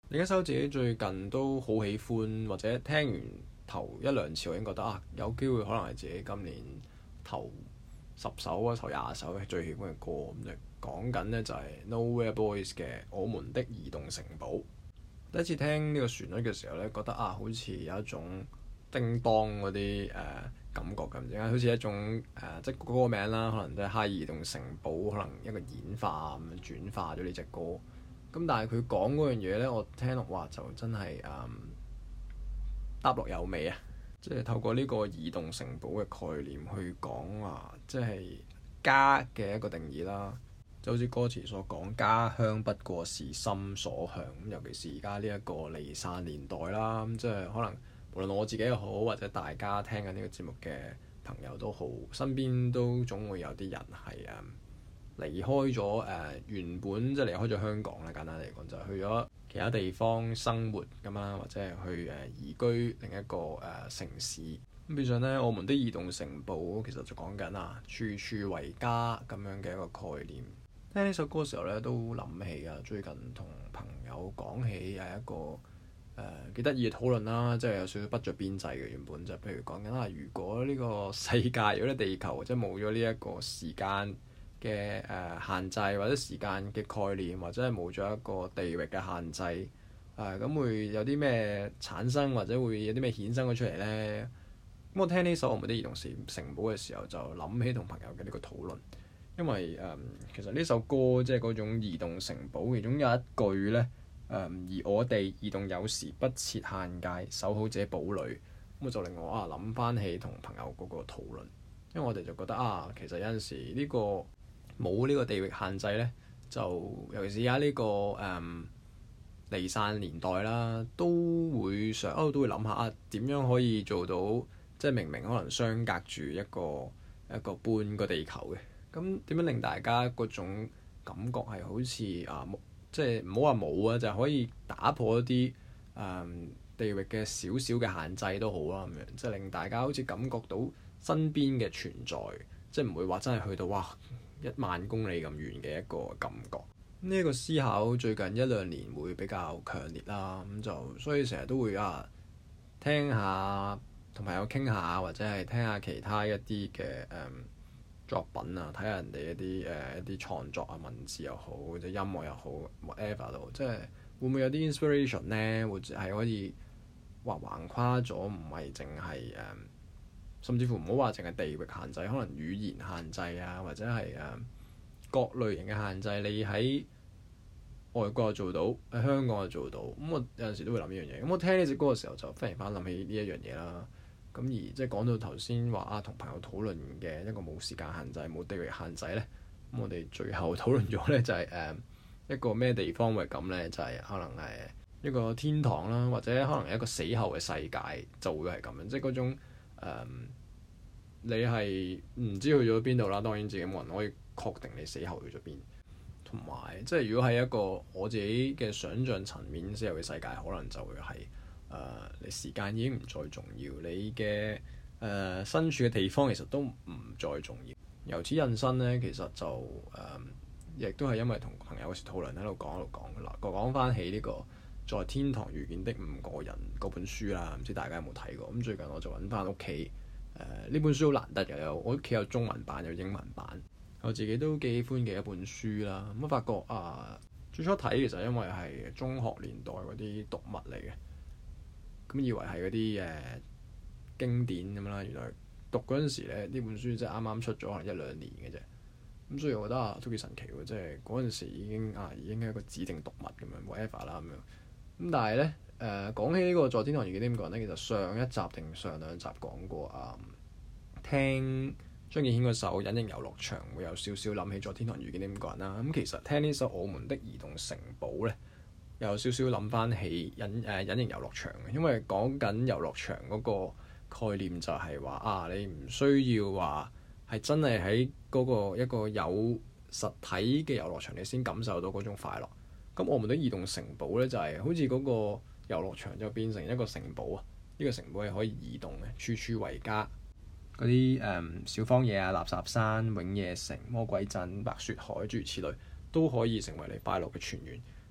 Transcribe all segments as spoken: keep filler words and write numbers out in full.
另一首自己最近都好喜歡，或者聽完頭一兩次，我已經覺得啊，有機會可能係自己今年頭十首啊、頭廿首最喜歡嘅歌。咁就講緊呢，就係 Nowhere Boys 嘅《我們的移動城堡》。第一次聽呢個旋律嘅時候呢，覺得啊，好似有一種叮當嗰啲誒感覺咁，點解好似一種誒、呃、即係歌名啦，可能都係哈移動城堡，可能一個演化咁樣轉化咗呢隻歌。咁但係佢講嗰樣嘢呢，我聽落話就真係誒答落有味啊！即係透過呢個移動城堡嘅概念去講話，即係家嘅一個定義啦。就好似歌詞所講，家鄉不過是心所向。咁尤其是而家呢一個離散年代啦，咁即係可能無論我自己又好，或者大家聽緊呢個節目嘅朋友都好，身邊都總會有啲人係誒、嗯、離開咗誒、呃、原本即係離開咗香港啦。簡單嚟講，就係、去咗其他地方生活咁啦，或者係去誒、呃、移居另一個誒、呃、城市。咁變相呢，我們的移動城堡其實就講緊啊，處處為家咁樣嘅一個概念。聽呢首歌嘅時候咧，都諗起啊，最近同朋友講起係一個誒幾得意嘅討論啦，即係有少少不着邊際嘅原本就譬如講緊啊，如果呢個世界如果呢地球即係冇咗呢一個時間嘅誒、呃、限制，或者時間嘅概念，或者係冇咗一個地域嘅限制，誒、呃、咁會有啲咩產生，或者會有啲咩衍生咗出嚟呢？咁我聽呢首《我們的移動城堡》嘅時候，就諗起同朋友嘅呢個討論。因為誒、嗯，其實呢首歌即係嗰種移動城堡，其中有一句呢，誒、嗯，而我哋移動有時不設限界，守好這堡壘，咁就令我啊諗翻起同朋友嗰個討論。因為我哋就覺得啊，其實有陣時呢、呢個冇呢個地域限制呢，就尤其是而家呢個誒、嗯、離散年代啦，都會想哦都會諗下啊，點樣可以做到即係明明可能相隔住一個一個半個地球嘅。咁點樣令大家嗰種感覺係好似啊，即係唔好話冇啊，就係、可以打破一啲誒、嗯、地域嘅少少嘅限制都好啦，咁樣即係令大家好似感覺到身邊嘅存在，即係唔會話真係去到哇一萬公里咁遠嘅一個感覺。呢、這、一個思考最近一兩年會比較強烈啦，咁就所以成日都會啊聽下同朋友傾下，或者係聽下其他一啲嘅誒。嗯作品啊，睇下人哋一啲誒、呃、一啲創作啊，文字又好，或者音樂又好 whatever 都，即係會唔會有啲 inspiration 呢？或者係可以話橫跨咗，唔係淨係誒，甚至乎唔好話淨係地域限制，可能語言限制啊，或者係誒、呃、各類型嘅限制，你喺外國又做到，喺香港又做到，咁我有陣時都會諗呢樣嘢。咁我聽呢隻歌嘅時候，就忽然間諗起呢一樣嘢啦。咁而即係講到頭先話啊，同朋友討論嘅一個冇時間限制、冇地域限制呢。咁我哋最後討論咗呢，就係、是、誒、呃、一個咩地方會咁呢？就係、是、可能係一個天堂啦，或者可能一個死後嘅世界就會係咁樣，即係嗰種、呃、你係唔知去咗邊度啦。當然自己冇人可以確定你死後去咗邊，同埋即係如果係一個我自己嘅想像層面死後嘅世界，可能就會係。誒、呃，你時間已經唔再重要，你嘅誒、呃、身處嘅地方其實都唔再重要。由此引申呢，其實就誒，亦、呃、都係因為同朋友嗰時討論喺度講喺度講啦，講翻起呢、這個在天堂遇見的五個人嗰本書啦，唔知大家有冇睇過？咁最近我就揾翻屋企誒呢本書好難得嘅，有我屋企有中文版有英文版，我自己都幾喜歡嘅一本書啦。咁我發覺啊，最初睇其實因為係中學年代嗰啲讀物嚟嘅。咁以為係嗰啲誒經典咁啦，原來讀嗰陣時咧，呢本書即係啱啱出咗，可能一兩年嘅啫。咁所以我覺得啊，都幾神奇喎！即係嗰陣時已經啊，已經係一個指定讀物咁樣，whatever 啦咁樣。咁但係咧誒，講起呢個在天堂遇見的五個人咧，其實上一集定上兩集講過啊、嗯，聽張敬軒嗰首《隱形遊樂場》會有少少諗起在天堂遇見的五個人啦。咁、嗯、其實聽呢首《我們的移動城堡》咧。有少少諗翻起隱誒、呃、隱形遊樂場嘅，因為講緊遊樂場嗰個概念就係話啊，你唔需要話係真係喺嗰個一個有實體嘅遊樂場，你先感受到嗰種快樂。咁我們的移動城堡咧，就係、是、好似嗰個遊樂場就變成一個城堡啊！呢、這個城堡係可以移動嘅，處處為家。嗰啲誒小荒野啊、垃圾山、永夜城、魔鬼鎮、白雪海諸如此類，都可以成為你快樂嘅泉源。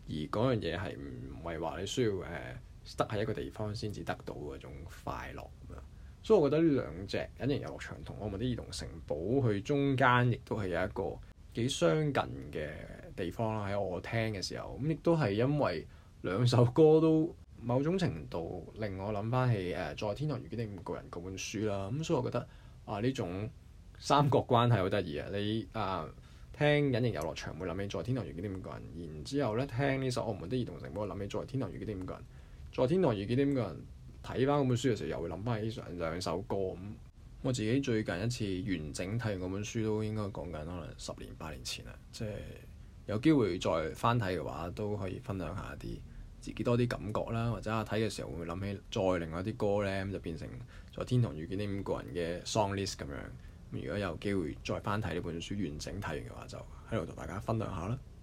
而嗰樣嘢係唔係話你需要誒得喺一個地方先至得到嗰種快樂咁樣。所以我覺得呢兩隻隱形遊樂場同我們的兒童城堡佢中間亦都係有一個幾相近嘅地方啦。喺我聽嘅時候，咁亦都係因為兩首歌都某種程度令我諗翻起誒《在天堂遇見的五個人》嗰本書啦。咁所以我覺得啊呢種三角關係好得意啊！你啊聽隱形遊樂場會諗起在天堂遇見的五個人，然之後咧聽呢首我們的兒童城堡諗起在天堂遇見的五個人，在天堂遇見的五個人睇翻嗰本書嘅時候又會諗翻起上兩首歌咁。我自己最近一次完整睇完嗰本書都應該講緊可能十年八年前啦，即係有機會再翻睇嘅話都可以分享下啲自己多啲感覺啦，或者睇嘅時候會唔會諗起再另外啲歌咧，咁就變成在天堂遇見呢五個人嘅 song list 咁樣。咁如果有機會再翻睇呢本書完整睇完嘅話，就喺度同大家分享下啦。